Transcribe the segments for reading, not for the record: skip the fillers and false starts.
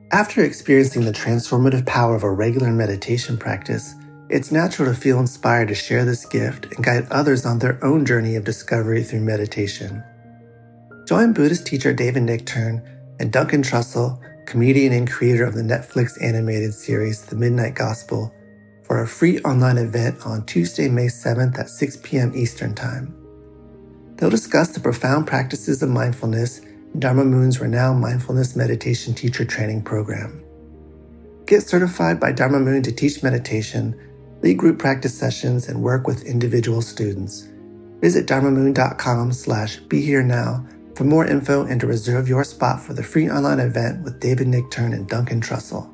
After experiencing the transformative power of a regular meditation practice, it's natural to feel inspired to share this gift and guide others on their own journey of discovery through meditation. Join Buddhist teacher David Nichtern and Duncan Trussell, comedian and creator of the Netflix animated series The Midnight Gospel, for a free online event on Tuesday, May 7th at 6 p.m. Eastern Time. They'll discuss the profound practices of mindfulness in Dharma Moon's renowned mindfulness meditation teacher training program. Get certified by Dharma Moon to teach meditation, lead group practice sessions, and work with individual students. Visit dharmamoon.com/beherenow for more info and to reserve your spot for the free online event with David Nichtern and Duncan Trussell.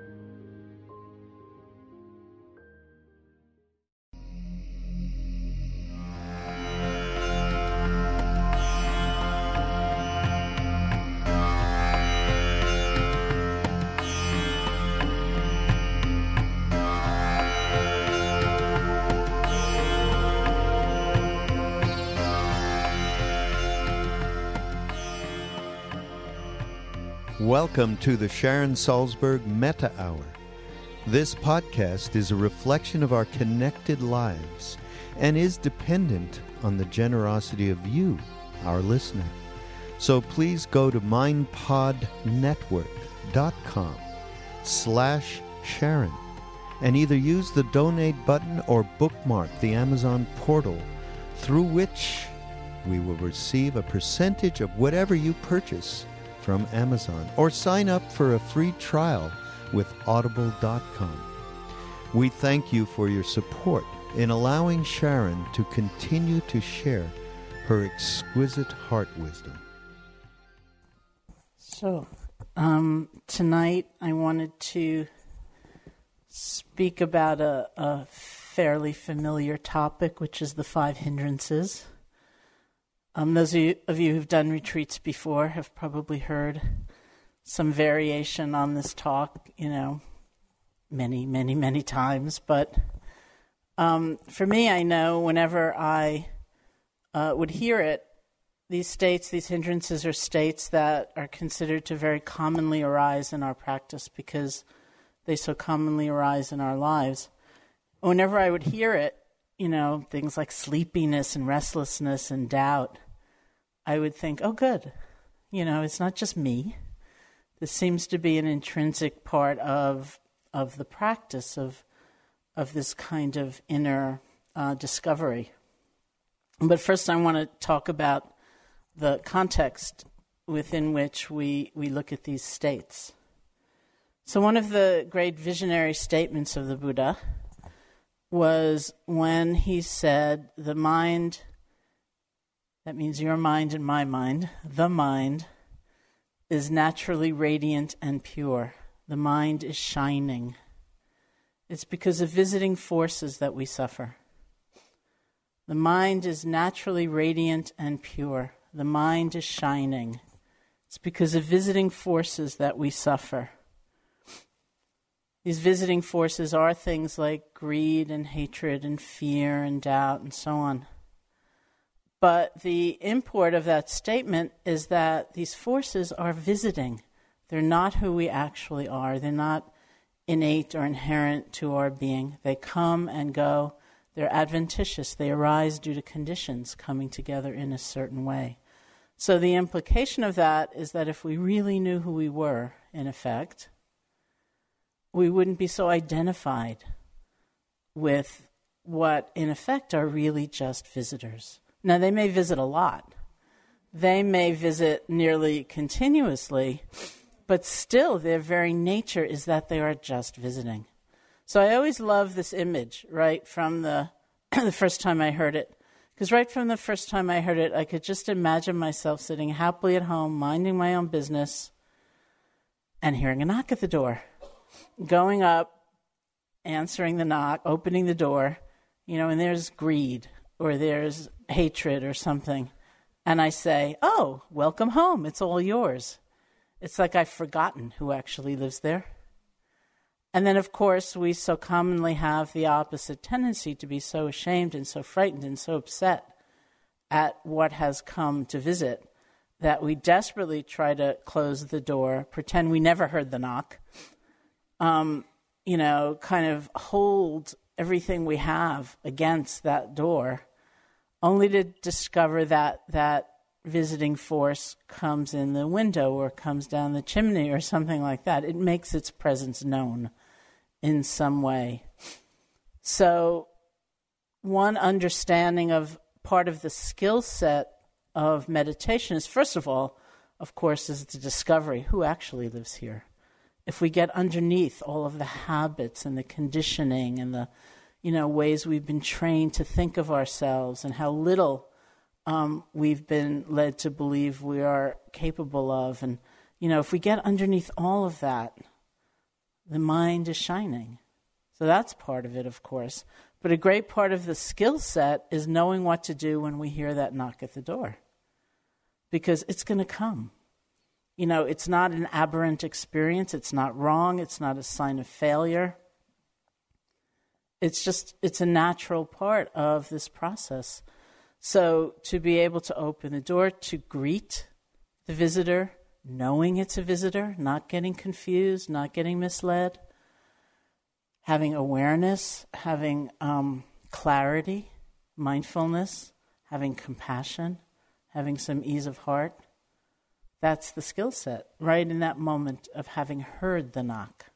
Welcome to the Sharon Salzberg Metta Hour. This podcast is a reflection of our connected lives and is dependent on the generosity of you, our listener. So please go to mindpodnetwork.com/Sharon and either use the donate button or bookmark the Amazon portal, through which we will receive a percentage of whatever you purchase from Amazon, or sign up for a free trial with audible.com. We thank you for your support in allowing Sharon to continue to share her exquisite heart wisdom. So, tonight I wanted to speak about a fairly familiar topic, which is the 5 hindrances. Those of you who've done retreats before have probably heard some variation on this talk, many, many, many times. But for me, I know whenever I would hear it, these hindrances are states that are considered to very commonly arise in our practice because they so commonly arise in our lives. Whenever I would hear it, things like sleepiness and restlessness and doubt, I would think, oh, good. It's not just me. This seems to be an intrinsic part of the practice of this kind of inner discovery. But first I want to talk about the context within which we look at these states. So one of the great visionary statements of the Buddha was when he said, the mind, that means your mind and my mind, the mind is naturally radiant and pure. The mind is shining. It's because of visiting forces that we suffer. The mind is naturally radiant and pure. The mind is shining. It's because of visiting forces that we suffer. These visiting forces are things like greed and hatred and fear and doubt and so on. But the import of that statement is that these forces are visiting. They're not who we actually are. They're not innate or inherent to our being. They come and go. They're adventitious. They arise due to conditions coming together in a certain way. So the implication of that is that if we really knew who we were, in effect, we wouldn't be so identified with what, in effect, are really just visitors. Now, they may visit a lot. They may visit nearly continuously, but still their very nature is that they are just visiting. So I always love this image, right, from the first time I heard it. Because right from the first time I heard it, I could just imagine myself sitting happily at home, minding my own business, and hearing a knock at the door. Going up, answering the knock, opening the door, and there's greed, or there's hatred or something. And I say, oh, welcome home. It's all yours. It's like I've forgotten who actually lives there. And then, of course, we so commonly have the opposite tendency to be so ashamed and so frightened and so upset at what has come to visit that we desperately try to close the door, pretend we never heard the knock, kind of hold everything we have against that door, only to discover that visiting force comes in the window or comes down the chimney or something like that. It makes its presence known in some way. So one understanding of part of the skill set of meditation is, first of all, of course, is the discovery who actually lives here. If we get underneath all of the habits and the conditioning and the ways we've been trained to think of ourselves and how little we've been led to believe we are capable of. And, if we get underneath all of that, the mind is shining. So that's part of it, of course. But a great part of the skill set is knowing what to do when we hear that knock at the door. Because it's going to come. It's not an aberrant experience. It's not wrong. It's not a sign of failure. It's a natural part of this process. So to be able to open the door, to greet the visitor, knowing it's a visitor, not getting confused, not getting misled, having awareness, having clarity, mindfulness, having compassion, having some ease of heart. That's the skill set, right in that moment of having heard the knock.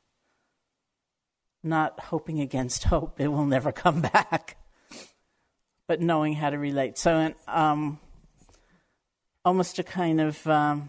Not hoping against hope, it will never come back, but knowing how to relate. So almost a kind of a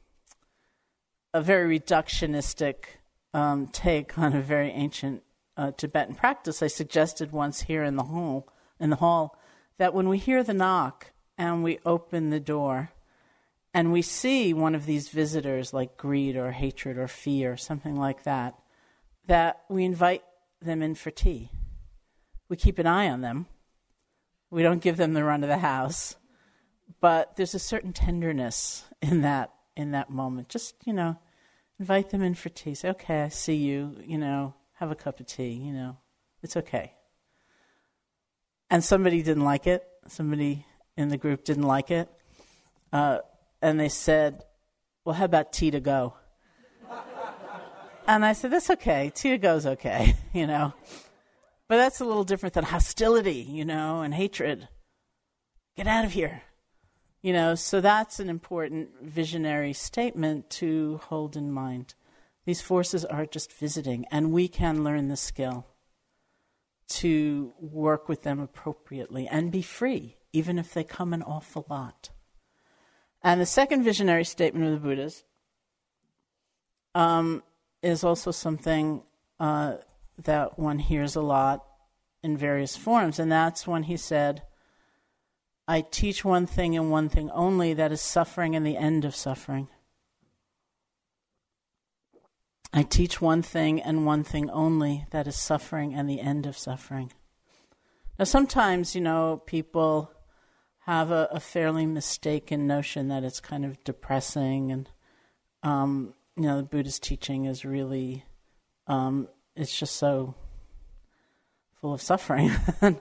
very reductionistic take on a very ancient Tibetan practice. I suggested once here in the hall, that when we hear the knock and we open the door and we see one of these visitors like greed or hatred or fear, something like that we invite them in for tea. We keep an eye on them. We don't give them the run of the house. But there's a certain tenderness in that moment. Just, invite them in for tea. Say, okay, I see you, have a cup of tea, it's okay. And somebody didn't like it. Somebody in the group didn't like it. And they said, well, how about tea to go? And I said, that's okay. Tea to go is okay, But that's a little different than hostility, and hatred. Get out of here. So that's an important visionary statement to hold in mind. These forces are just visiting, and we can learn the skill to work with them appropriately and be free, even if they come an awful lot. And the second visionary statement of the Buddha's is also something that one hears a lot in various forms, and that's when he said, I teach one thing and one thing only, that is suffering and the end of suffering. I teach one thing and one thing only, that is suffering and the end of suffering. Now sometimes, people have a fairly mistaken notion that it's kind of depressing and, the Buddhist teaching is really, it's just so full of suffering.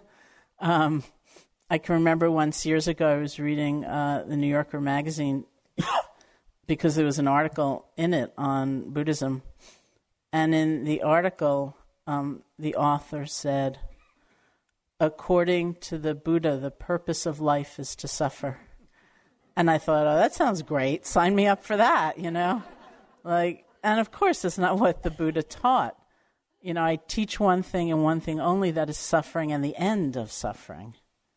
I can remember once years ago I was reading the New Yorker magazine because there was an article in it on Buddhism. And in the article, the author said, according to the Buddha, the purpose of life is to suffer. And I thought, that sounds great. Sign me up for that, And of course, that's not what the Buddha taught. I teach one thing and one thing only, that is suffering and the end of suffering.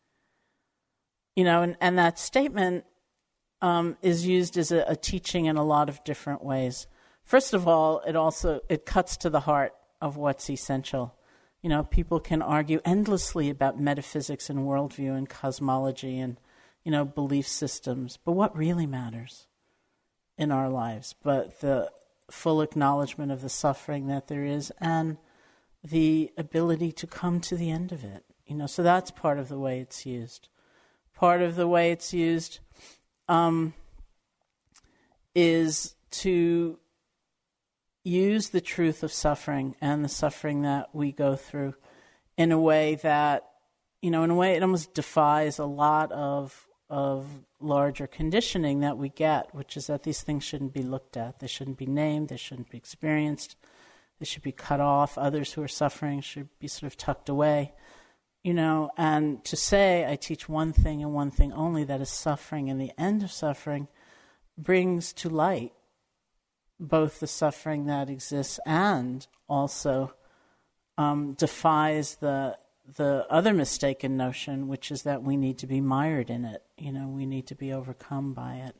And that statement is used as a teaching in a lot of different ways. First of all, it cuts to the heart of what's essential. People can argue endlessly about metaphysics and worldview and cosmology and, belief systems. But what really matters in our lives? But the full acknowledgement of the suffering that there is and the ability to come to the end of it. So that's part of the way it's used. Part of the way it's used is to use the truth of suffering and the suffering that we go through in a way that, it almost defies a lot of of larger conditioning that we get, which is that these things shouldn't be looked at. They shouldn't be named. They shouldn't be experienced. They should be cut off. Others who are suffering should be sort of tucked away. And to say I teach one thing and one thing only, that is suffering, and the end of suffering, brings to light both the suffering that exists and also defies the other mistaken notion, which is that we need to be mired in it. We need to be overcome by it.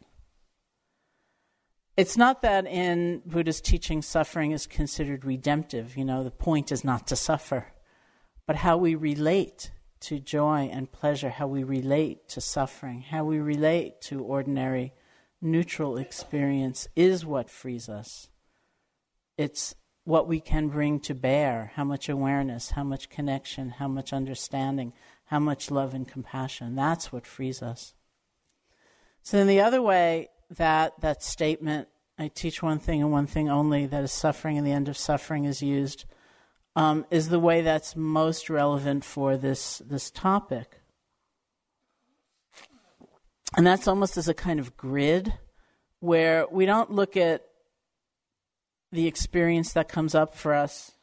It's not that in Buddha's teaching suffering is considered redemptive. The point is not to suffer, but how we relate to joy and pleasure, how we relate to suffering, how we relate to ordinary neutral experience is what frees us. It's what we can bring to bear, how much awareness, how much connection, how much understanding, how much love and compassion. That's what frees us. So then the other way that statement, I teach one thing and one thing only, that is suffering and the end of suffering, is used, is the way that's most relevant for this topic. And that's almost as a kind of grid where we don't look at the experience that comes up for us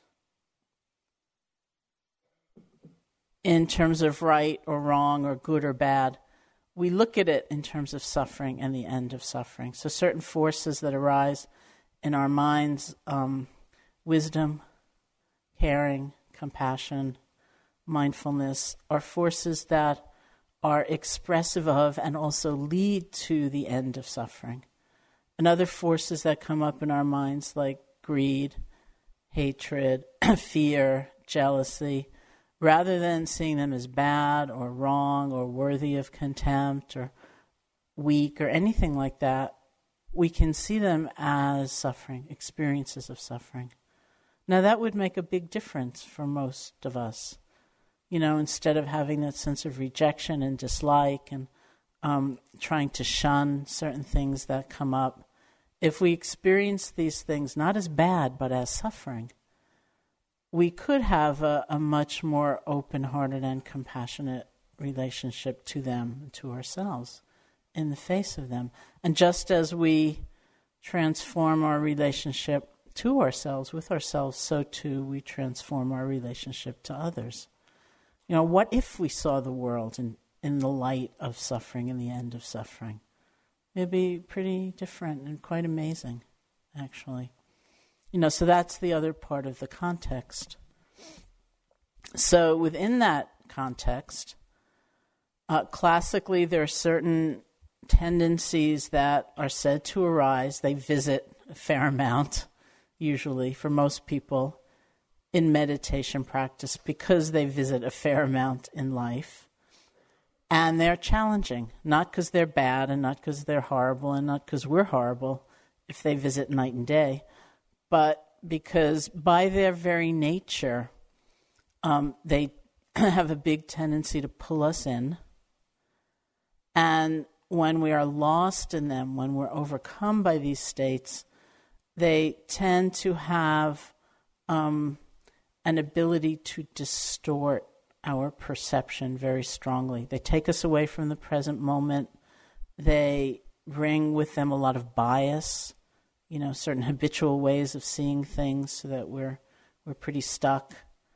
in terms of right or wrong or good or bad. We look at it in terms of suffering and the end of suffering. So certain forces that arise in our minds, wisdom, caring, compassion, mindfulness, are forces that are expressive of and also lead to the end of suffering. And other forces that come up in our minds, like greed, hatred, fear, jealousy, rather than seeing them as bad or wrong or worthy of contempt or weak or anything like that, we can see them as suffering, experiences of suffering. Now that would make a big difference for most of us. Instead of having that sense of rejection and dislike and trying to shun certain things that come up, if we experience these things not as bad but as suffering, we could have a much more open-hearted and compassionate relationship to them and to ourselves in the face of them. And just as we transform our relationship to ourselves, with ourselves, so too we transform our relationship to others. What if we saw the world in the light of suffering and the end of suffering? It'd be pretty different and quite amazing, actually. So that's the other part of the context. So within that context, classically there are certain tendencies that are said to arise. They visit a fair amount, usually, for most people, in meditation practice, because they visit a fair amount in life. And they're challenging, not because they're bad and not because they're horrible and not because we're horrible if they visit night and day, but because by their very nature, they have a big tendency to pull us in. And when we are lost in them, when we're overcome by these states, they tend to have an ability to distort our perception very strongly. They take us away from the present moment. They bring with them a lot of bias, certain habitual ways of seeing things, so that we're pretty stuck.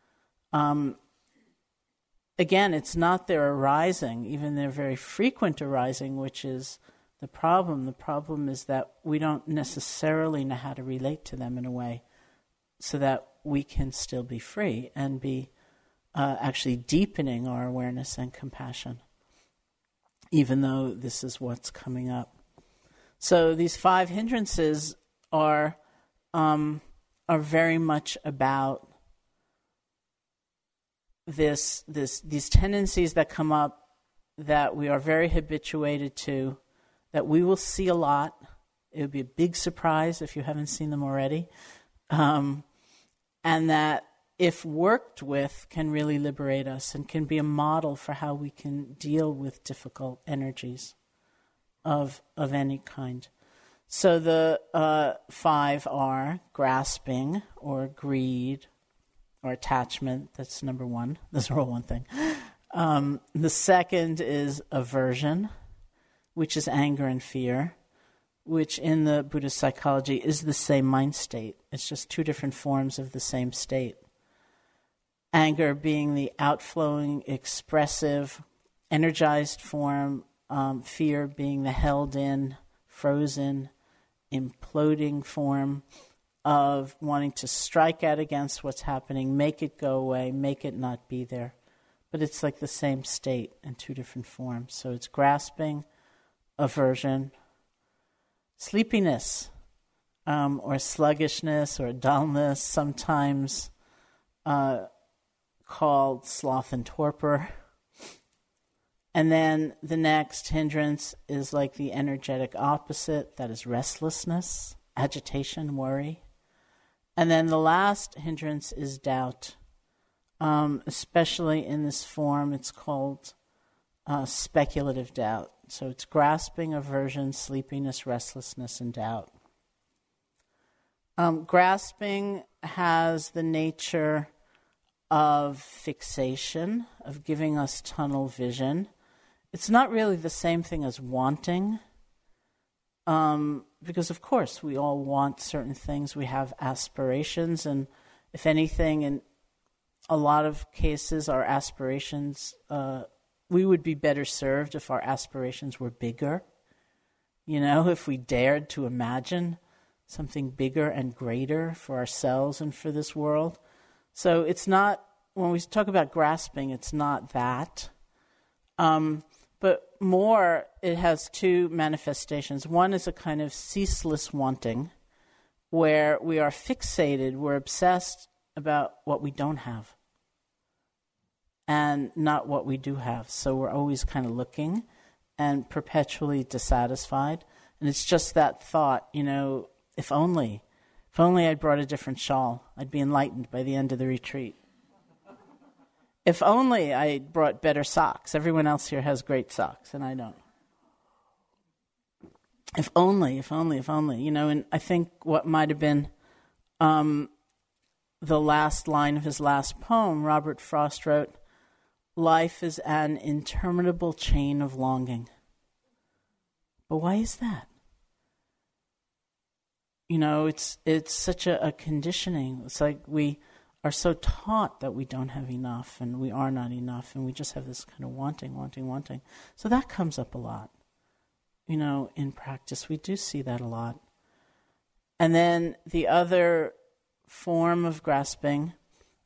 Again, it's not their arising, even their very frequent arising, which is the problem. The problem is that we don't necessarily know how to relate to them in a way so that we can still be free and be actually deepening our awareness and compassion, even though this is what's coming up. So these 5 hindrances are very much about these tendencies that come up that we are very habituated to, that we will see a lot. It would be a big surprise if you haven't seen them already, and that if worked with, can really liberate us and can be a model for how we can deal with difficult energies of any kind. So the 5 are grasping or greed or attachment. That's number 1. Those are all one thing. The second is aversion, which is anger and fear, which in the Buddhist psychology is the same mind state. It's just two different forms of the same state. Anger being the outflowing, expressive, energized form, fear being the held in, frozen, imploding form of wanting to strike out against what's happening, make it go away, make it not be there. But it's like the same state in two different forms. So it's grasping, aversion, sleepiness, or sluggishness or dullness, sometimes called sloth and torpor. And then the next hindrance is like the energetic opposite, that is restlessness, agitation, worry. And then the last hindrance is doubt. Especially in this form, it's called speculative doubt. So it's grasping, aversion, sleepiness, restlessness, and doubt. Grasping has the nature of fixation, of giving us tunnel vision. It's not really the same thing as wanting, because of course we all want certain things. We have aspirations, and if anything, in a lot of cases, our aspirations, we would be better served if our aspirations were bigger. You know, if we dared to imagine something bigger and greater for ourselves and for this world. So it's not, when we talk about grasping, it's not that. But more, it has two manifestations. One is a kind of ceaseless wanting, where we are fixated, we're obsessed about what we don't have and not what we do have. So we're always kind of looking and perpetually dissatisfied. And it's just that thought, you know, if only I brought a different shawl, I'd be enlightened by the end of the retreat. If only I brought better socks. Everyone else here has great socks, and I don't. If only. You know, and I think what might have been the last line of his last poem, Robert Frost wrote, "Life is an interminable chain of longing." But why is that? You know, it's such a conditioning. It's like we are so taught that we don't have enough and we are not enough, and we just have this kind of wanting. So that comes up a lot. You know, in practice, we do see that a lot. And then the other form of grasping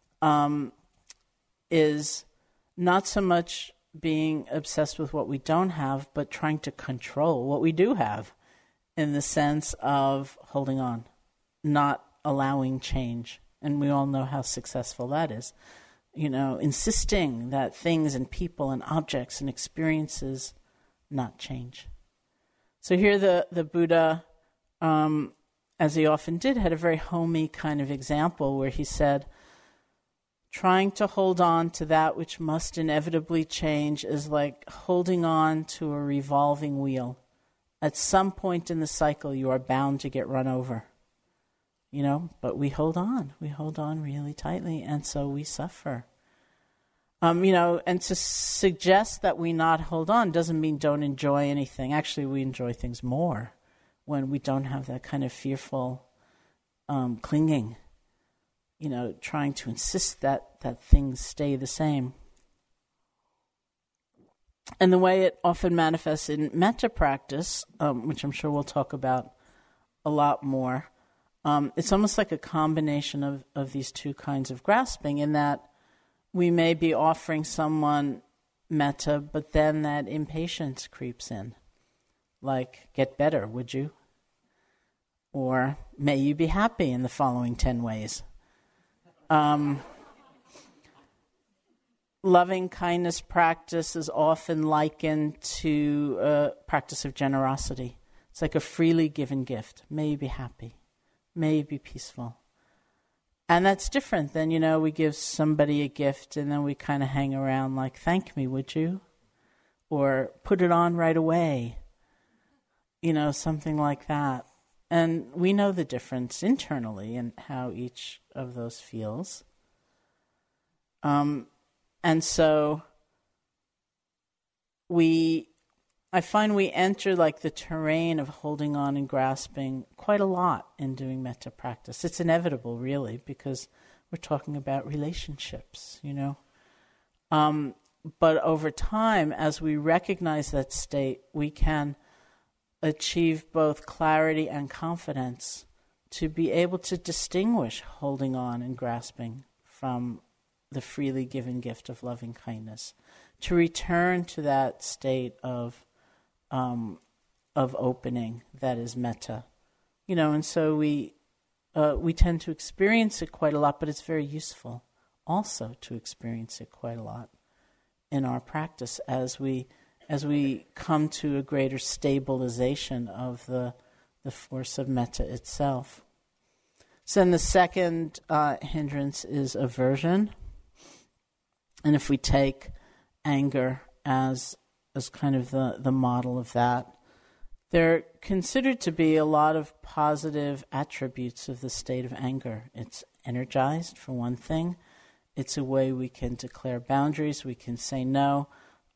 is not so much being obsessed with what we don't have, but trying to control what we do have, in the sense of holding on, not allowing change. And we all know how successful that is. You know, insisting that things and people and objects and experiences not change. So here the Buddha, as he often did, had a very homey kind of example where he said, trying to hold on to that which must inevitably change is like holding on to a revolving wheel. At some point in the cycle, you are bound to get run over. You know, but we hold on really tightly, and so we suffer. You know, and to suggest that we not hold on doesn't mean don't enjoy anything. Actually, we enjoy things more when we don't have that kind of fearful clinging, you know, trying to insist that things stay the same. And the way it often manifests in metta practice, which I'm sure we'll talk about a lot more, it's almost like a combination of these two kinds of grasping, in that we may be offering someone metta, but then that impatience creeps in. Like, get better, would you? Or, may you be happy in the following 10 ways. Loving kindness practice is often likened to a practice of generosity. It's like a freely given gift. May you be happy. May you be peaceful. And that's different than, you know, we give somebody a gift and then we kind of hang around like, thank me, would you? Or put it on right away. You know, something like that. And we know the difference internally in how each of those feels. And so we I find we enter like the terrain of holding on and grasping quite a lot in doing metta practice. It's inevitable, really, because we're talking about relationships, you know. But over time, as we recognize that state, we can achieve both clarity and confidence to be able to distinguish holding on and grasping from the freely given gift of loving kindness, to return to that state of opening that is metta, you know. And so we tend to experience it quite a lot, but it's very useful also to experience it quite a lot in our practice as we come to a greater stabilization of the force of metta itself. So then the second hindrance is aversion. And if we take anger as kind of the model of that, there are considered to be a lot of positive attributes of the state of anger. It's energized, for one thing. It's a way we can declare boundaries, we can say no.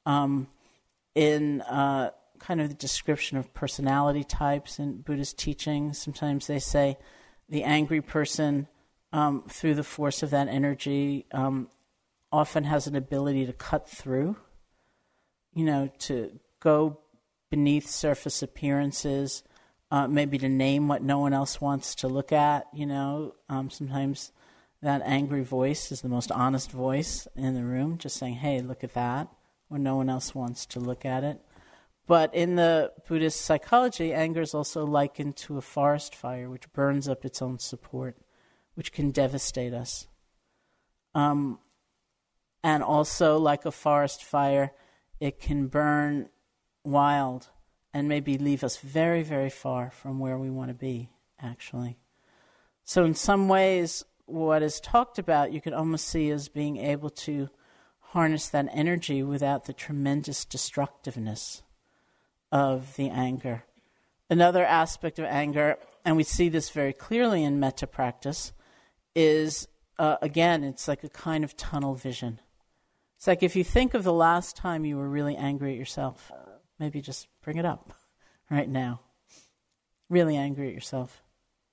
In kind of the description of personality types in Buddhist teaching, sometimes they say the angry person, through the force of that energy, often has an ability to cut through, you know, to go beneath surface appearances, maybe to name what no one else wants to look at, you know. Sometimes that angry voice is the most honest voice in the room, just saying, hey, look at that, when no one else wants to look at it. But in the Buddhist psychology, anger is also likened to a forest fire, which burns up its own support, which can devastate us. And also, like a forest fire, it can burn wild and maybe leave us very, very far from where we want to be, actually. So in some ways, what is talked about, you could almost see as being able to harness that energy without the tremendous destructiveness of the anger. Another aspect of anger, and we see this very clearly in metta practice, is, again, it's like a kind of tunnel vision. It's like if you think of the last time you were really angry at yourself, maybe just bring it up right now. Really angry at yourself.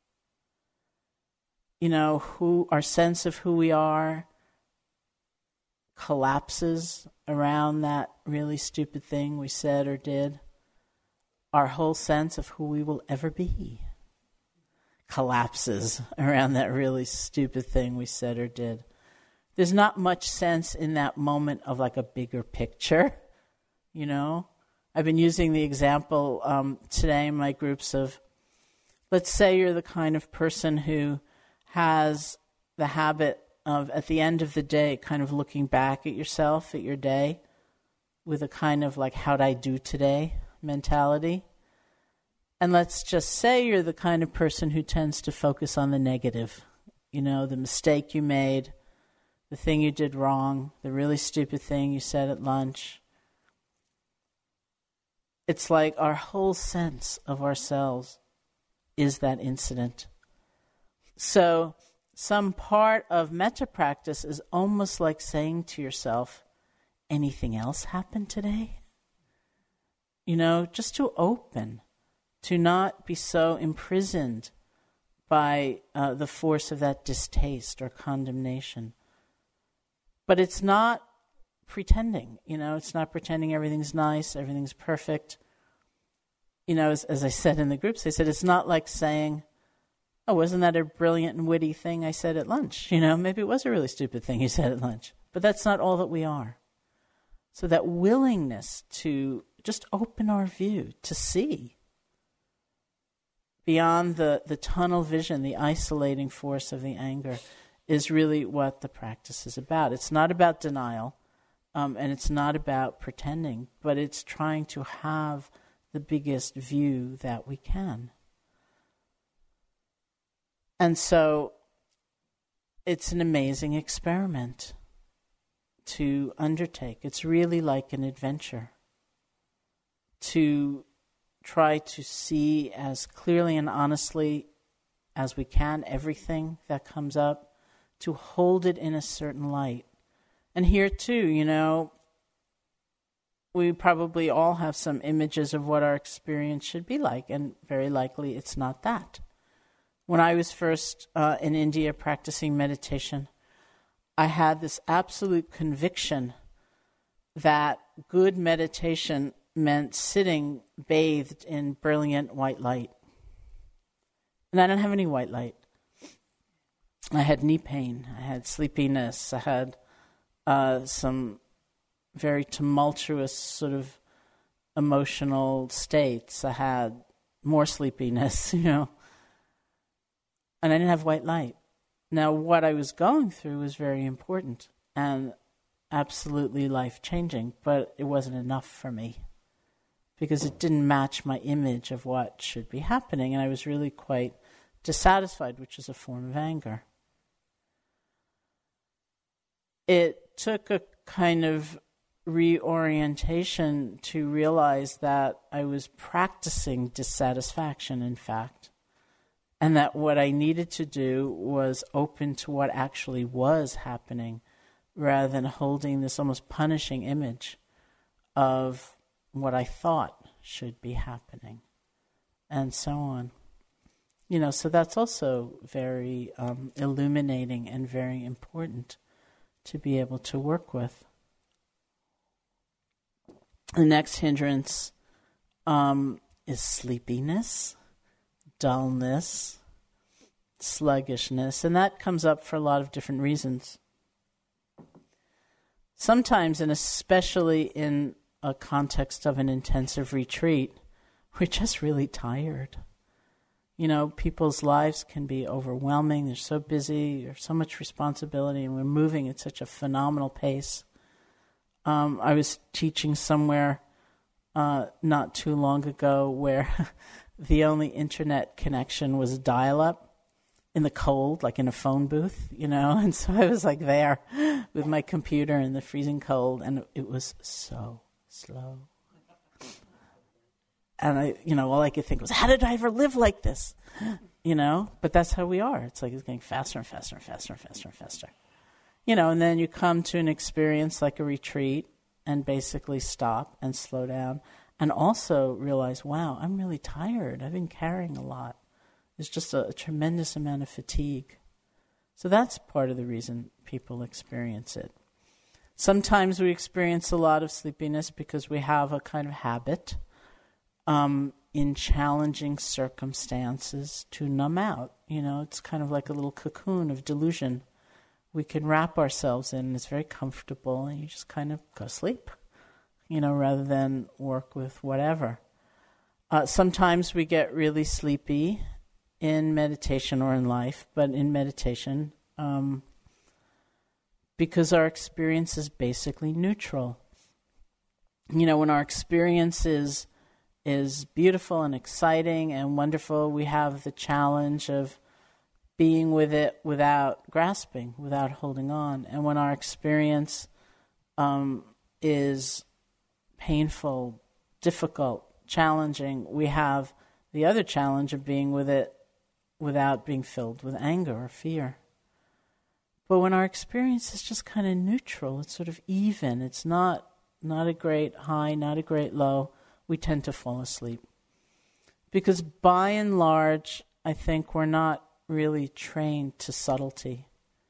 You know, our sense of who we are collapses around that really stupid thing we said or did. Our whole sense of who we will ever be collapses around that really stupid thing we said or did. There's not much sense in that moment of like a bigger picture, you know. I've been using the example today in my groups of, let's say you're the kind of person who has the habit of, at the end of the day, kind of looking back at yourself, at your day, with a kind of like, how'd I do today mentality. And let's just say you're the kind of person who tends to focus on the negative, you know, the mistake you made, the thing you did wrong, the really stupid thing you said at lunch. It's like our whole sense of ourselves is that incident. So some part of metta practice is almost like saying to yourself, anything else happened today? You know, just to open, to not be so imprisoned by the force of that distaste or condemnation. But it's not pretending, you know, it's not pretending everything's nice, everything's perfect. You know, as I said in the groups, they said it's not like saying, oh, wasn't that a brilliant and witty thing I said at lunch? You know, maybe it was a really stupid thing you said at lunch. But that's not all that we are. So that willingness to just open our view, to see beyond the tunnel vision, the isolating force of the anger, is really what the practice is about. It's not about denial, and it's not about pretending, but it's trying to have the biggest view that we can. And so it's an amazing experiment to undertake. It's really like an adventure to try to see as clearly and honestly as we can everything that comes up, to hold it in a certain light. And here too, you know, we probably all have some images of what our experience should be like, and very likely it's not that. When I was first in India practicing meditation, I had this absolute conviction that good meditation meant sitting bathed in brilliant white light. And I didn't have any white light. I had knee pain, I had sleepiness, I had some very tumultuous sort of emotional states. I had more sleepiness, and I didn't have white light. Now, what I was going through was very important and absolutely life-changing, but it wasn't enough for me because it didn't match my image of what should be happening, and I was really quite dissatisfied, which is a form of anger. It took a kind of reorientation to realize that I was practicing dissatisfaction, in fact, and that what I needed to do was open to what actually was happening rather than holding this almost punishing image of what I thought should be happening, and so on. So that's also very illuminating and very important to be able to work with. The next hindrance is sleepiness, dullness, sluggishness, and that comes up for a lot of different reasons. Sometimes, and especially in a context of an intensive retreat, we're just really tired. People's lives can be overwhelming. They're so busy, there's so much responsibility, and we're moving at such a phenomenal pace. I was teaching somewhere not too long ago where the only internet connection was dial-up in the cold, like in a phone booth, and so I was like there with my computer in the freezing cold, and it was so slow. And all I could think was, how did I ever live like this? But that's how we are. It's like it's getting faster and faster and faster and faster and faster. And then you come to an experience like a retreat and basically stop and slow down and also realize, wow, I'm really tired. I've been carrying a lot. There's just a tremendous amount of fatigue. So that's part of the reason people experience it. Sometimes we experience a lot of sleepiness because we have a kind of habit in challenging circumstances to numb out. It's kind of like a little cocoon of delusion. We can wrap ourselves in, and it's very comfortable, and you just kind of go to sleep, rather than work with whatever. Sometimes we get really sleepy in meditation or in life, but in meditation, because our experience is basically neutral. When our experience is beautiful and exciting and wonderful, we have the challenge of being with it without grasping, without holding on. And when our experience is painful, difficult, challenging, we have the other challenge of being with it without being filled with anger or fear. But when our experience is just kind of neutral, it's sort of even, it's not a great high, not a great low, we tend to fall asleep. Because by and large, I think we're not really trained to subtlety.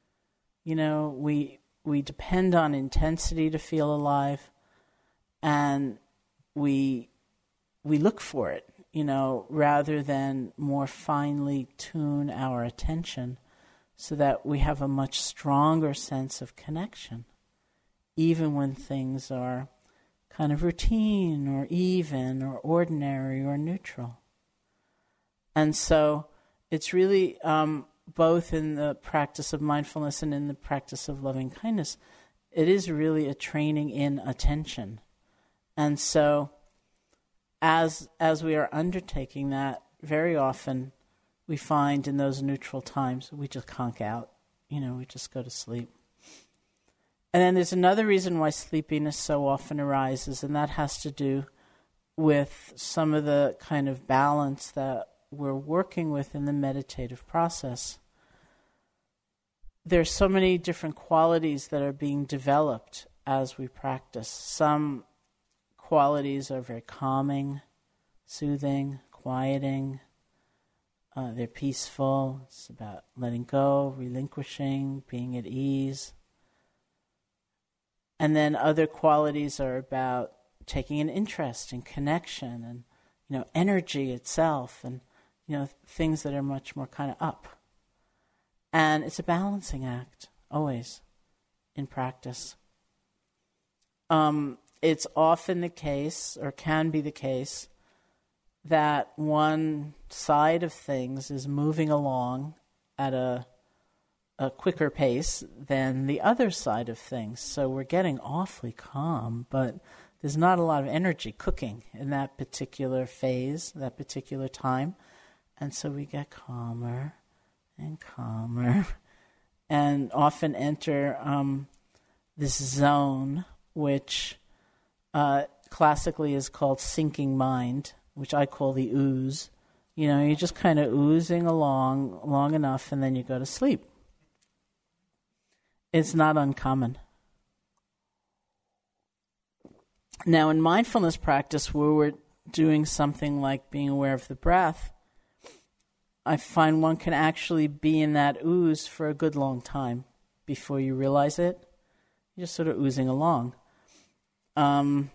We depend on intensity to feel alive, and we look for it, rather than more finely tune our attention so that we have a much stronger sense of connection, even when things are kind of routine or even or ordinary or neutral. And so it's really both in the practice of mindfulness and in the practice of loving kindness, it is really a training in attention. And so as we are undertaking that, very often we find in those neutral times we just conk out, we just go to sleep. And then there's another reason why sleepiness so often arises, and that has to do with some of the kind of balance that we're working with in the meditative process. There's so many different qualities that are being developed as we practice. Some qualities are very calming, soothing, quieting. They're peaceful. It's about letting go, relinquishing, being at ease. And then other qualities are about taking an interest in connection and, energy itself and, things that are much more kind of up. And it's a balancing act, always, in practice. It's often the case, or can be the case, that one side of things is moving along at a quicker pace than the other side of things. So we're getting awfully calm, but there's not a lot of energy cooking in that particular phase, that particular time. And so we get calmer and calmer and often enter this zone, which classically is called sinking mind, which I call the ooze. You're just kind of oozing along long enough and then you go to sleep. It's not uncommon. Now, in mindfulness practice, where we're doing something like being aware of the breath, I find one can actually be in that ooze for a good long time before you realize it. You're just sort of oozing along. In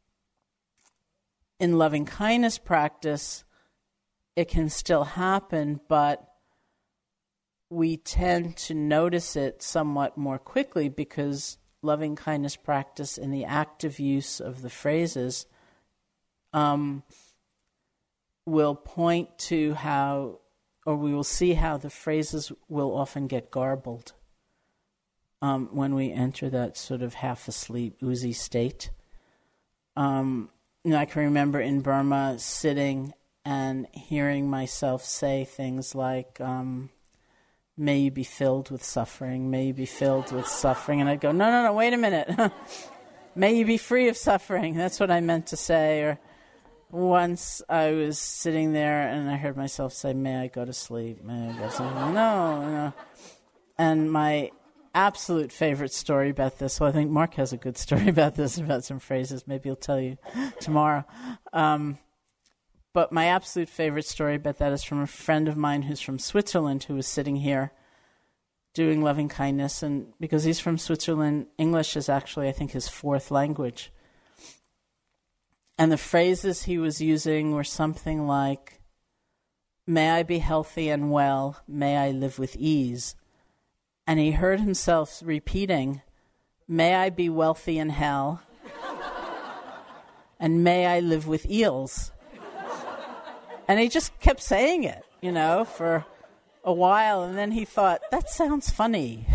loving kindness practice, it can still happen, but we tend to notice it somewhat more quickly because loving kindness practice and the active use of the phrases will point to how, or we will see how the phrases will often get garbled when we enter that sort of half-asleep, oozy state. I can remember in Burma sitting and hearing myself say things like, may you be filled with suffering, may you be filled with suffering. And I'd go, no, wait a minute. May you be free of suffering. That's what I meant to say. Or once I was sitting there and I heard myself say, may I go to sleep, may I go to sleep. No. And my absolute favorite story about this, well, I think Mark has a good story about this, about some phrases. Maybe he'll tell you tomorrow. But my absolute favorite story about that is from a friend of mine who's from Switzerland who was sitting here doing loving kindness. And because he's from Switzerland, English is actually, I think, his fourth language. And the phrases he was using were something like, may I be healthy and well, may I live with ease. And he heard himself repeating, may I be wealthy in hell, and may I live with eels. And he just kept saying it, for a while. And then he thought, that sounds funny.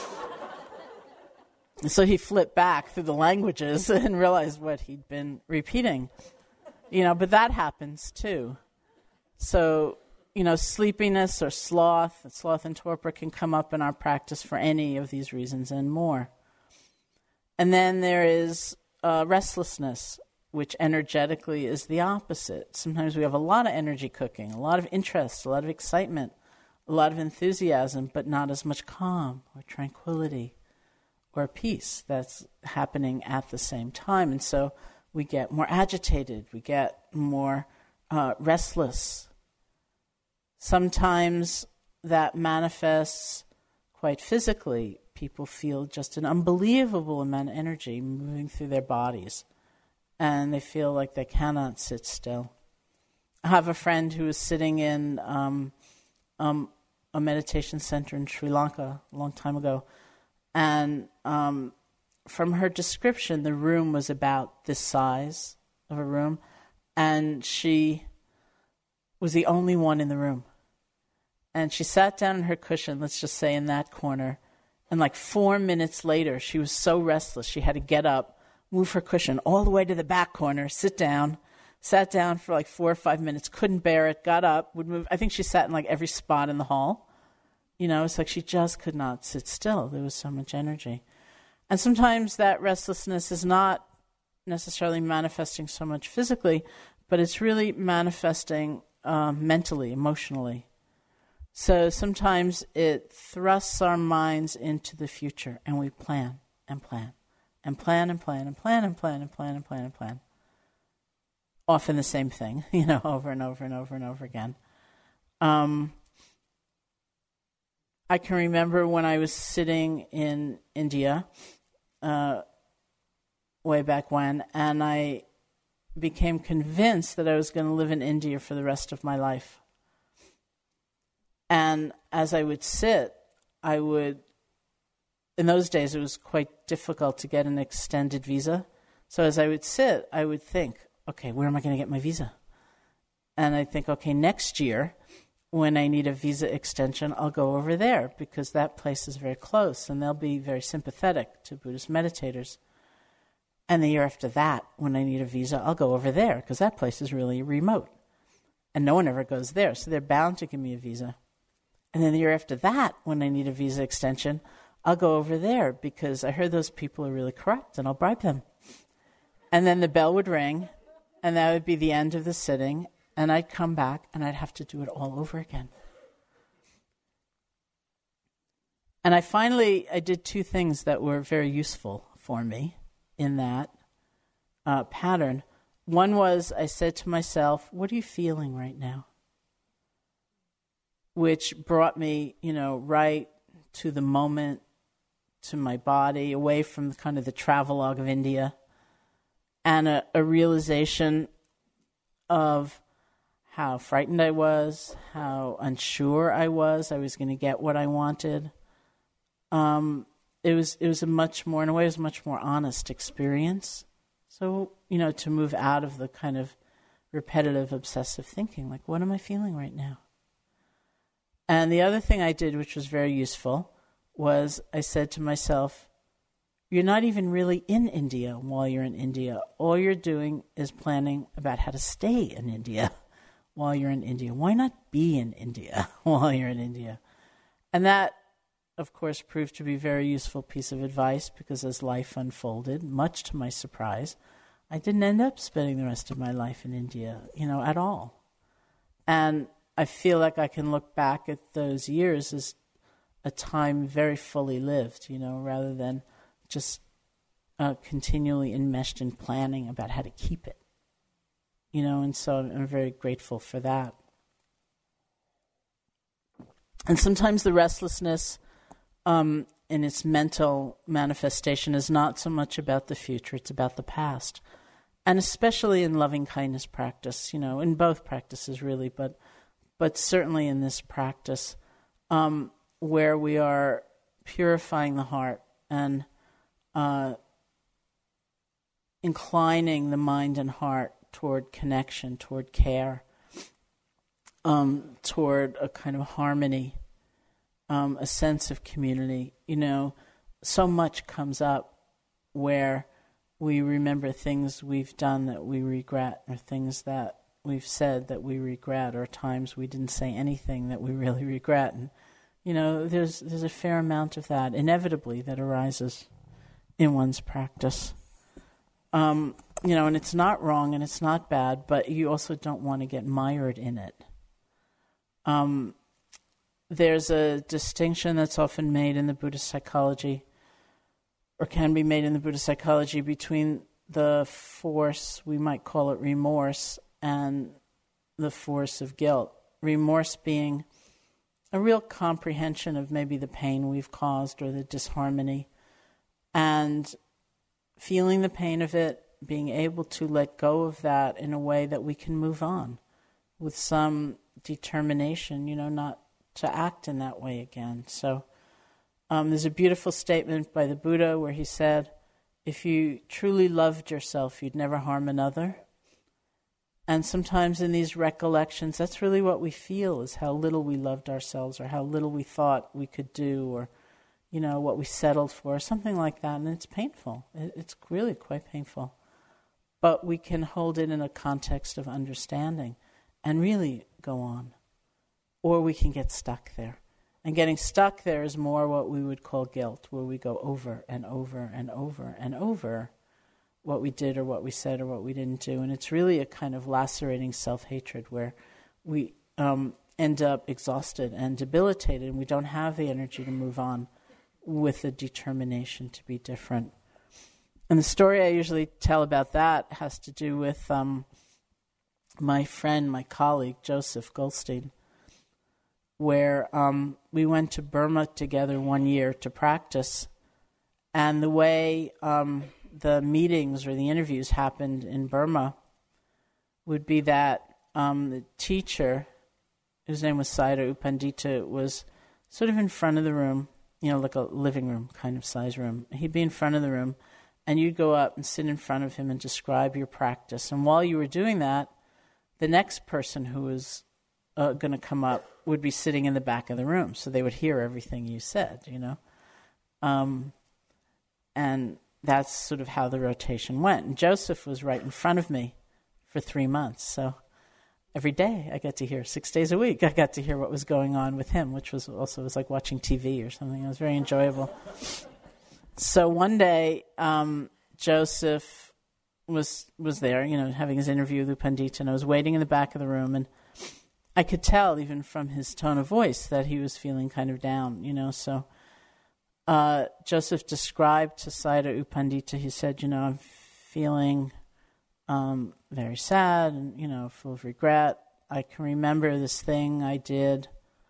So he flipped back through the languages and realized what he'd been repeating. But that happens too. So, sleepiness or sloth and torpor can come up in our practice for any of these reasons and more. And then there is restlessness, which energetically is the opposite. Sometimes we have a lot of energy cooking, a lot of interest, a lot of excitement, a lot of enthusiasm, but not as much calm or tranquility or peace that's happening at the same time. And so we get more agitated, we get more restless. Sometimes that manifests quite physically. People feel just an unbelievable amount of energy moving through their bodies, and they feel like they cannot sit still. I have a friend who was sitting in a meditation center in Sri Lanka a long time ago, and from her description, the room was about this size of a room, and she was the only one in the room. And she sat down on her cushion, let's just say in that corner, and like 4 minutes later, she was so restless, she had to get up, move her cushion all the way to the back corner, sit down, sat down for like 4 or 5 minutes, couldn't bear it, got up, would move. I think she sat in like every spot in the hall. It's like she just could not sit still. There was so much energy. And sometimes that restlessness is not necessarily manifesting so much physically, but it's really manifesting mentally, emotionally. So sometimes it thrusts our minds into the future, and we plan and plan and plan and plan and plan and plan and plan and plan and plan. often the same thing, over and over and over and over again. I can remember when I was sitting in India, way back when, and I became convinced that I was going to live in India for the rest of my life. And as I would sit, in those days it was quite difficult to get an extended visa. So as I would sit, I would think, okay, where am I going to get my visa? And I'd think, okay, next year, when I need a visa extension, I'll go over there because that place is very close and they'll be very sympathetic to Buddhist meditators. And the year after that, when I need a visa, I'll go over there because that place is really remote. And no one ever goes there, so they're bound to give me a visa. And then the year after that, when I need a visa extension, I'll go over there because I heard those people are really corrupt and I'll bribe them. And then the bell would ring, and that would be the end of the sitting, and I'd come back and I'd have to do it all over again. And I did two things that were very useful for me in that pattern. One was I said to myself, what are you feeling right now? Which brought me, right to the moment, to my body, away from kind of the travelogue of India, and a realization of how frightened I was, how unsure I was going to get what I wanted. It was a much more honest experience. So, to move out of the kind of repetitive, obsessive thinking, like, what am I feeling right now? And the other thing I did, which was very useful, was I said to myself, you're not even really in India while you're in India. All you're doing is planning about how to stay in India while you're in India. Why not be in India while you're in India? And that, of course, proved to be a very useful piece of advice because as life unfolded, much to my surprise, I didn't end up spending the rest of my life in India, at all. And I feel like I can look back at those years as a time very fully lived, rather than just continually enmeshed in planning about how to keep it. And so I'm very grateful for that. And sometimes the restlessness in its mental manifestation is not so much about the future, it's about the past. And especially in loving kindness practice, in both practices really, but certainly in this practice, where we are purifying the heart and inclining the mind and heart toward connection, toward care, toward a kind of harmony, a sense of community. So much comes up where we remember things we've done that we regret, or things that we've said that we regret, or times we didn't say anything that we really regret. And, there's a fair amount of that, inevitably, that arises in one's practice. And it's not wrong and it's not bad, but you also don't want to get mired in it. There's a distinction that's often made in the Buddhist psychology, or can be made in the Buddhist psychology, between the force, we might call it remorse, and the force of guilt. Remorse being a real comprehension of maybe the pain we've caused or the disharmony, and feeling the pain of it, being able to let go of that in a way that we can move on with some determination, not to act in that way again. So there's a beautiful statement by the Buddha where he said, if you truly loved yourself, you'd never harm another. And sometimes in these recollections, that's really what we feel, is how little we loved ourselves, or how little we thought we could do, or what we settled for, or something like that. And it's painful. It's really quite painful. But we can hold it in a context of understanding and really go on. Or we can get stuck there. And getting stuck there is more what we would call guilt, where we go over and over and over and over what we did or what we said or what we didn't do. And it's really a kind of lacerating self-hatred where we end up exhausted and debilitated, and we don't have the energy to move on with the determination to be different. And the story I usually tell about that has to do with my friend, my colleague, Joseph Goldstein, where we went to Burma together one year to practice. And the way the meetings or the interviews happened in Burma would be that the teacher, whose name was Sayadaw U Pandita, was sort of in front of the room, like a living room kind of size room. He'd be in front of the room, and you'd go up and sit in front of him and describe your practice. And while you were doing that, the next person who was going to come up would be sitting in the back of the room, so they would hear everything you said, And that's sort of how the rotation went. And Joseph was right in front of me for 3 months, so every day I got to hear, 6 days a week, I got to hear what was going on with him, which was like watching TV or something. It was very enjoyable. So one day, Joseph was there, having his interview with U Pandita, and I was waiting in the back of the room, and I could tell, even from his tone of voice, that he was feeling kind of down, So Joseph described to Sayadaw U Pandita, he said, I'm feeling very sad and, full of regret. I can remember this thing I did.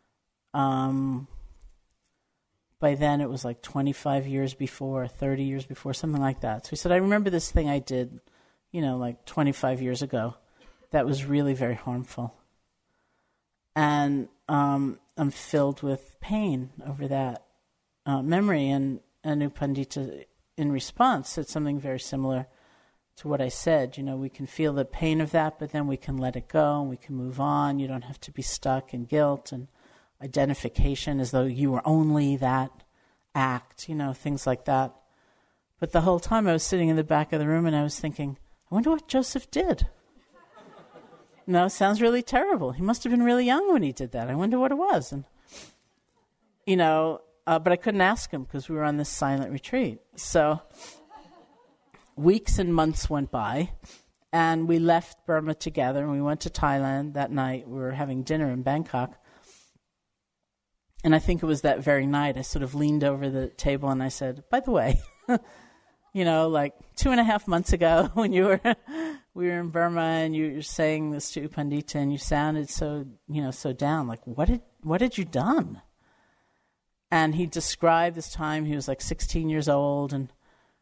By then it was like 25 years before, 30 years before, something like that. So he said, I remember this thing I did, like 25 years ago that was really very harmful. And I'm filled with pain over that memory. And U Pandita, in response, said something very similar to what I said. We can feel the pain of that, but then we can let it go and we can move on. You don't have to be stuck in guilt and identification as though you were only that act, things like that. But the whole time I was sitting in the back of the room and I was thinking, I wonder what Joseph did. It sounds really terrible. He must have been really young when he did that. I wonder what it was. And, but I couldn't ask him because we were on this silent retreat. So weeks and months went by, and we left Burma together, and we went to Thailand that night. We were having dinner in Bangkok. And I think it was that very night I sort of leaned over the table and I said, by the way, like 2.5 months ago when we were in Burma and you were saying this to U Pandita and you sounded so, so down. Like, what had you done? And he described this time. He was like 16 years old, and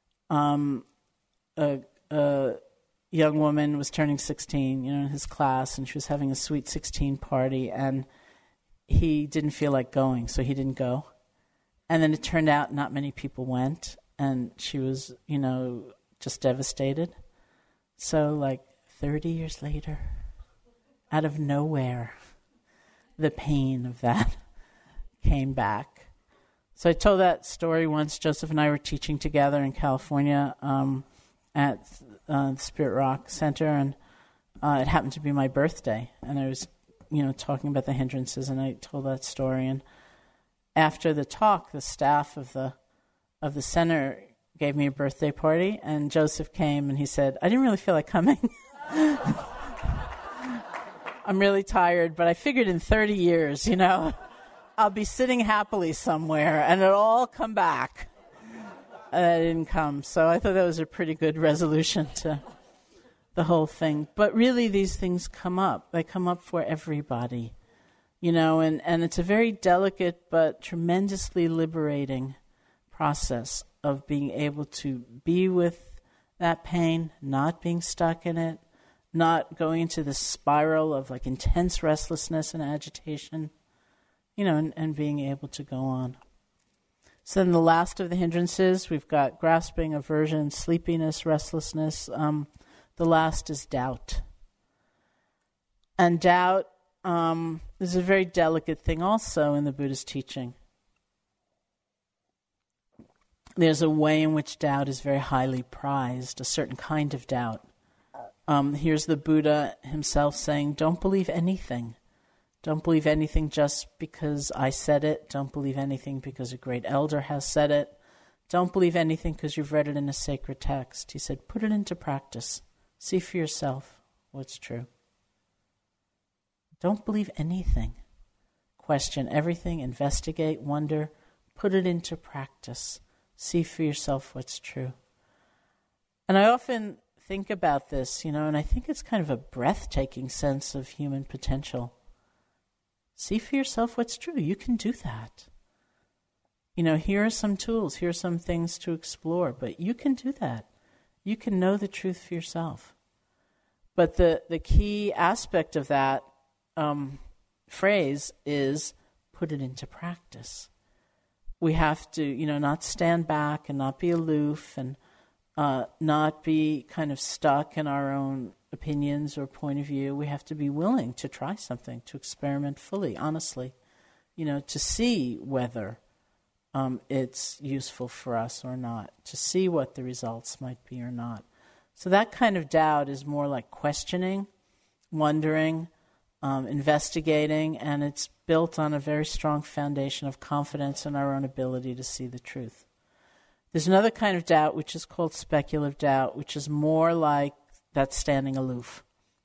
a young woman was turning 16, in his class, and she was having a sweet 16 party, and he didn't feel like going, so he didn't go. And then it turned out not many people went, and she was, just devastated. So like 30 years later, out of nowhere, the pain of that came back. So I told that story once. Joseph and I were teaching together in California at the Spirit Rock Center, and it happened to be my birthday, and I was talking about the hindrances, and I told that story. And after the talk, the staff of the center gave me a birthday party, and Joseph came, and he said, I didn't really feel like coming. I'm really tired, but I figured in 30 years, I'll be sitting happily somewhere, and it'll all come back. And I didn't come, so I thought that was a pretty good resolution to the whole thing. But really, these things come up. They come up for everybody, and it's a very delicate but tremendously liberating process of being able to be with that pain, not being stuck in it, not going into this spiral of like intense restlessness and agitation, and being able to go on. So then the last of the hindrances, we've got grasping, aversion, sleepiness, restlessness. The last is doubt. And doubt is a very delicate thing also in the Buddha's teaching. There's a way in which doubt is very highly prized, a certain kind of doubt. Here's the Buddha himself saying, don't believe anything. Don't believe anything just because I said it. Don't believe anything because a great elder has said it. Don't believe anything because you've read it in a sacred text. He said, put it into practice. See for yourself what's true. Don't believe anything. Question everything, investigate, wonder, put it into practice. See for yourself what's true. And I often think about this, and I think it's kind of a breathtaking sense of human potential. See for yourself what's true. You can do that. Here are some tools, here are some things to explore, but you can do that. You can know the truth for yourself. But the key aspect of that phrase is put it into practice. We have to, not stand back and not be aloof and not be kind of stuck in our own opinions or point of view. We have to be willing to try something, to experiment fully, honestly, to see whether it's useful for us or not, to see what the results might be or not. So that kind of doubt is more like questioning, wondering, investigating, and it's built on a very strong foundation of confidence in our own ability to see the truth. There's another kind of doubt which is called speculative doubt, which is more like that standing aloof.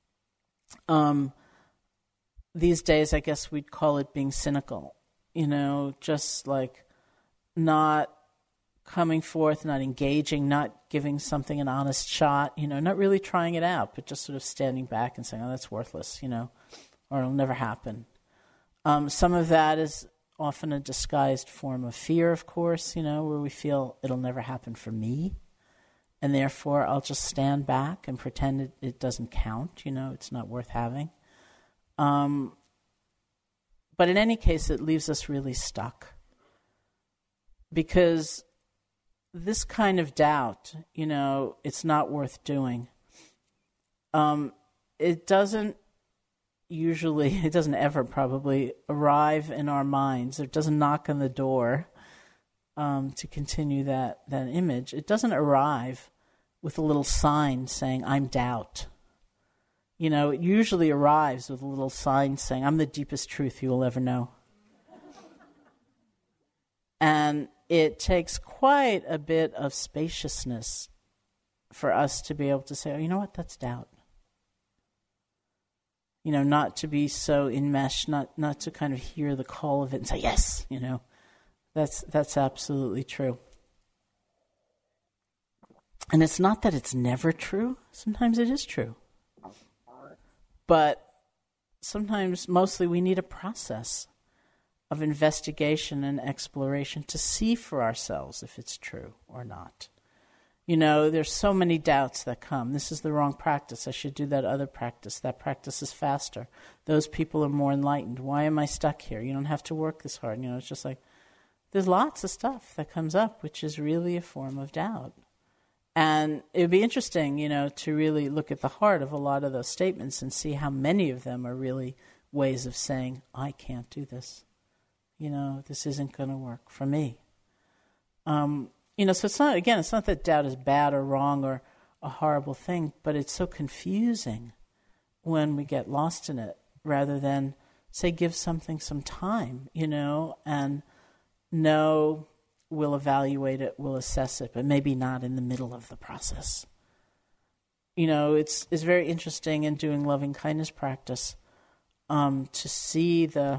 These days, I guess we'd call it being cynical, just like not coming forth, not engaging, not giving something an honest shot, not really trying it out, but just sort of standing back and saying, oh, that's worthless, or it'll never happen. Some of that is often a disguised form of fear, of course, where we feel it'll never happen for me, and therefore I'll just stand back and pretend it doesn't count, it's not worth having. But in any case, it leaves us really stuck. Because this kind of doubt, it's not worth doing. It doesn't ever probably arrive in our minds. It doesn't knock on the door to continue that image. It doesn't arrive with a little sign saying, I'm doubt. It usually arrives with a little sign saying, I'm the deepest truth you will ever know. And it takes quite a bit of spaciousness for us to be able to say, oh, you know what, that's doubt. Not to be so enmeshed, not to kind of hear the call of it and say, yes, that's absolutely true. And it's not that it's never true. Sometimes it is true. But sometimes, mostly, we need a process of investigation and exploration to see for ourselves if it's true or not. There's so many doubts that come. This is the wrong practice. I should do that other practice. That practice is faster. Those people are more enlightened. Why am I stuck here? You don't have to work this hard. It's just like, there's lots of stuff that comes up, which is really a form of doubt. And it would be interesting, to really look at the heart of a lot of those statements and see how many of them are really ways of saying, I can't do this. This isn't going to work for me. So it's not that doubt is bad or wrong or a horrible thing, but it's so confusing when we get lost in it, rather than, say, give something some time, and know we'll evaluate it, we'll assess it, but maybe not in the middle of the process. It's very interesting in doing loving kindness practice to see the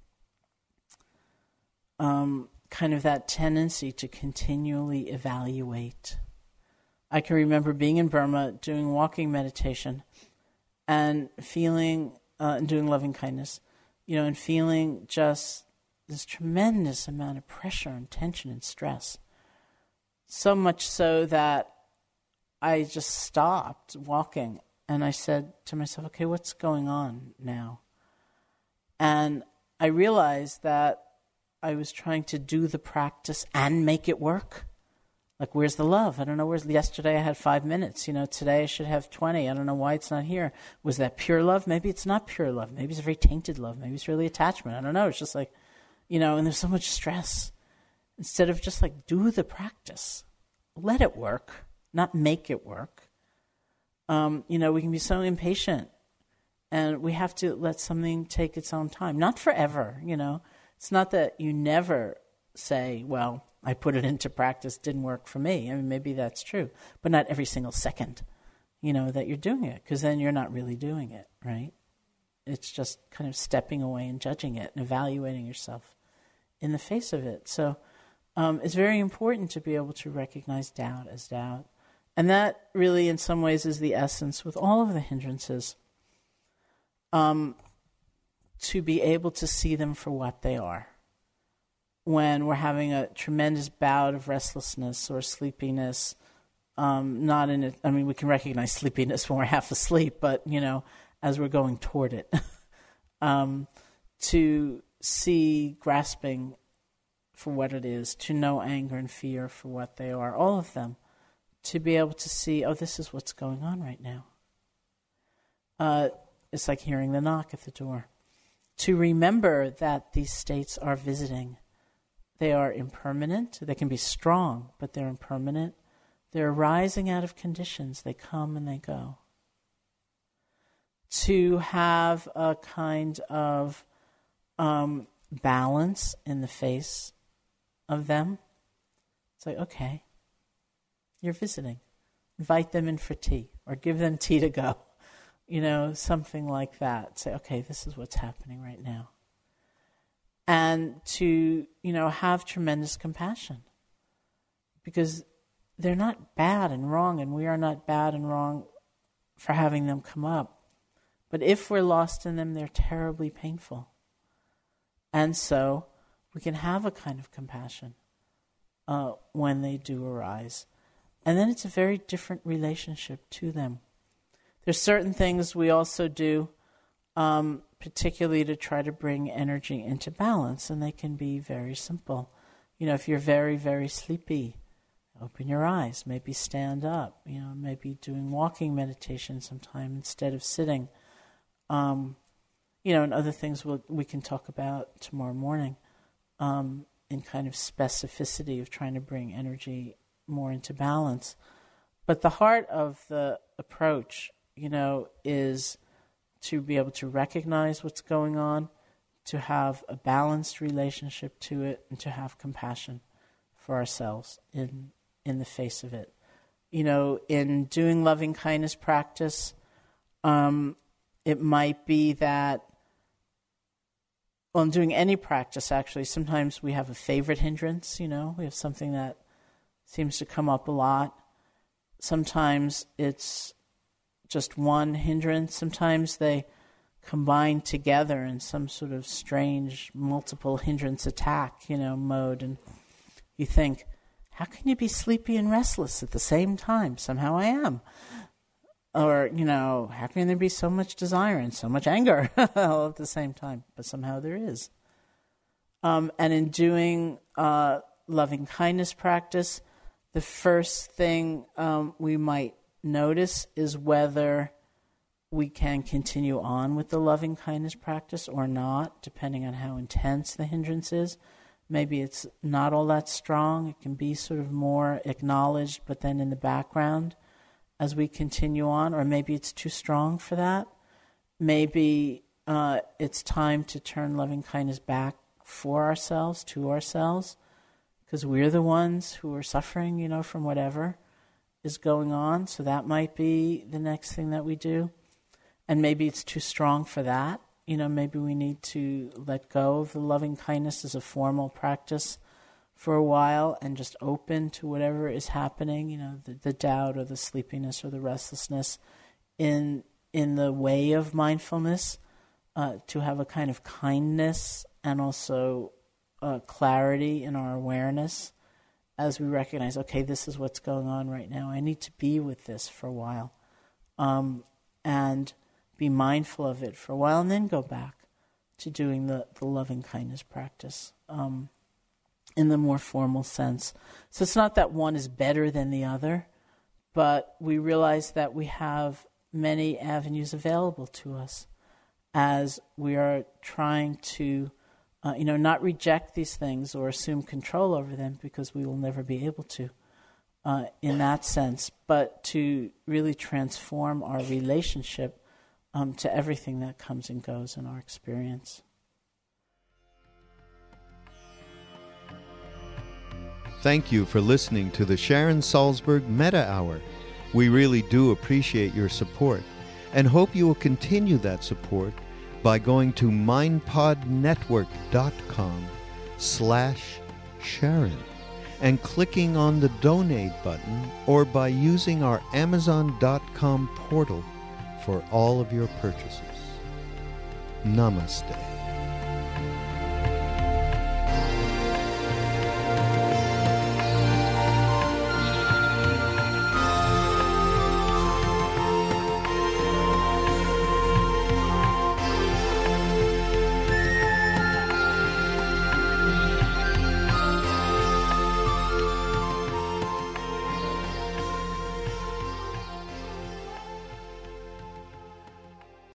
kind of that tendency to continually evaluate. I can remember being in Burma doing walking meditation and feeling, and doing loving kindness, and feeling just this tremendous amount of pressure and tension and stress. So much so that I just stopped walking and I said to myself, okay, what's going on now? And I realized that I was trying to do the practice and make it work. Like, where's the love? I don't know. Yesterday I had 5 minutes. Today I should have 20. I don't know why it's not here. Was that pure love? Maybe it's not pure love. Maybe it's a very tainted love. Maybe it's really attachment. I don't know. It's just like, and there's so much stress. Instead of just like, do the practice. Let it work, not make it work. We can be so impatient. And we have to let something take its own time. Not forever, It's not that you never say, well, I put it into practice, didn't work for me. I mean, maybe that's true. But not every single second, that you're doing it. Because then you're not really doing it, right? It's just kind of stepping away and judging it and evaluating yourself in the face of it. So it's very important to be able to recognize doubt as doubt And that really, in some ways, is the essence with all of the hindrances. To be able to see them for what they are. When we're having a tremendous bout of restlessness or sleepiness, we can recognize sleepiness when we're half asleep, but, as we're going toward it. To see grasping for what it is, to know anger and fear for what they are, all of them. To be able to see, this is what's going on right now. It's like hearing the knock at the door. To remember that these states are visiting. They are impermanent. They can be strong, but they're impermanent. They're arising out of conditions. They come and they go. To have a kind of balance in the face of them. It's like, okay, you're visiting. Invite them in for tea or give them tea to go. Something like that. Say, okay, this is what's happening right now. And to, have tremendous compassion. Because they're not bad and wrong, and we are not bad and wrong for having them come up. But if we're lost in them, they're terribly painful. And so we can have a kind of compassion when they do arise. And then it's a very different relationship to them. There's certain things we also do, particularly to try to bring energy into balance, and they can be very simple. If you're very, very sleepy, open your eyes, maybe stand up, maybe doing walking meditation sometime instead of sitting. And other things we can talk about tomorrow morning in kind of specificity of trying to bring energy more into balance. But the heart of the approach, is to be able to recognize what's going on, to have a balanced relationship to it, and to have compassion for ourselves in the face of it. In doing loving kindness practice, it might be that, in doing any practice, actually, sometimes we have a favorite hindrance, we have something that seems to come up a lot. Sometimes it's just one hindrance. Sometimes they combine together in some sort of strange multiple hindrance attack, mode. And you think, how can you be sleepy and restless at the same time? Somehow I am. Or, how can there be so much desire and so much anger all at the same time? But somehow there is. And in doing loving kindness practice, the first thing we might notice is whether we can continue on with the loving kindness practice or not, depending on how intense the hindrance is. Maybe it's not all that strong. It can be sort of more acknowledged, but then in the background as we continue on. Or maybe it's too strong for that. Maybe it's time to turn loving kindness back for ourselves, to ourselves, because we're the ones who are suffering, from whatever is going on. So that might be the next thing that we do. And maybe it's too strong for that. Maybe we need to let go of the loving kindness as a formal practice for a while and just open to whatever is happening, the doubt or the sleepiness or the restlessness in the way of mindfulness, to have a kind of kindness and also clarity in our awareness as we recognize, okay, this is what's going on right now. I need to be with this for a while and be mindful of it for a while and then go back to doing the loving kindness practice in the more formal sense. So it's not that one is better than the other, but we realize that we have many avenues available to us as we are trying to not reject these things or assume control over them, because we will never be able to in that sense, but to really transform our relationship to everything that comes and goes in our experience. Thank you for listening to the Sharon Salzberg Metta Hour. We really do appreciate your support and hope you will continue that support by going to mindpodnetwork.com/Sharon and clicking on the donate button, or by using our Amazon.com portal for all of your purchases. Namaste.